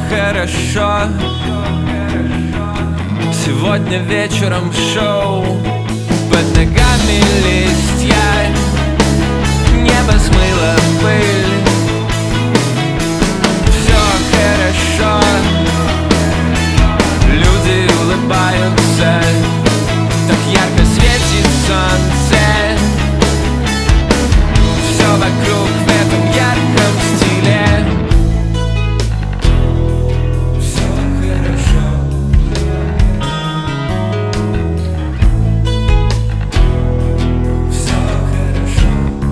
хорошо. Сегодня вечером шоу. Под ногами листья, небо смыло пыль. Все хорошо, люди улыбаются, так ярко светит солнце. Все вокруг в этом ярком стиле. Все хорошо. Все хорошо.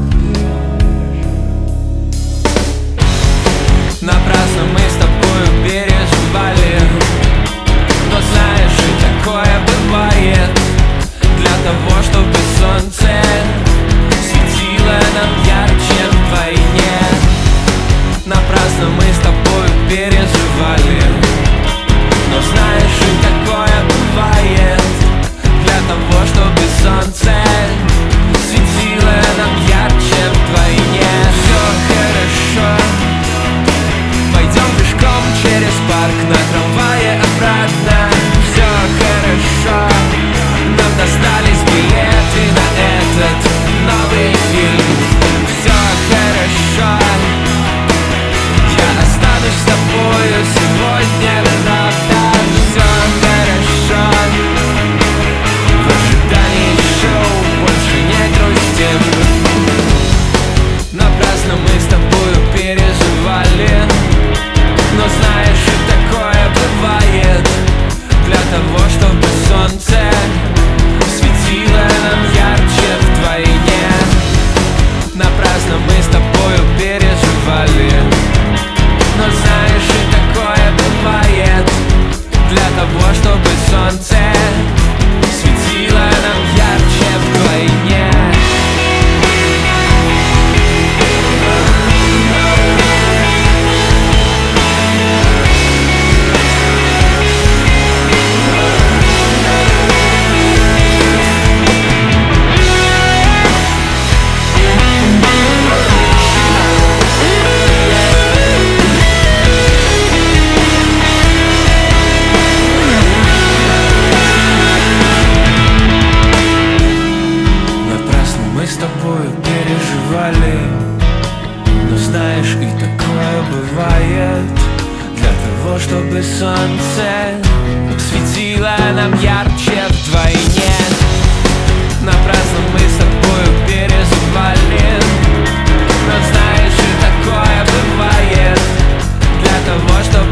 Напрасно мы с тобою переживали, но знаешь, и такое бывает. Для того, чтобы солнце светило нам ярче вдвойне. Напрасно мы с тобой переживали, но знаешь, и такое бывает. Для того, чтобы солнце светило нам ярче вдвойне. Все хорошо. Пойдем пешком через парк на трамвае обратно. Все хорошо. Нам достались билеты на этот новый фильм. Все хорошо. Я останусь с тобою сегодня правда. Все хорошо. В ожидании шоу больше не грустим. Напрасно мы с тобою переживали, но знаешь, и такое бывает. Для того, чтобы солнце светило нам ярче вдвойне. Напрасно мы с тобою переживали, но знаешь, и такое бывает. Для того, чтобы солнце светило нам ярче вдвойне. С тобою переживали, но знаешь, и такое бывает. Для того, чтобы солнце светило нам ярче вдвойне. Напрасно мы с тобою переживали, но знаешь, и такое бывает. Для того, чтобы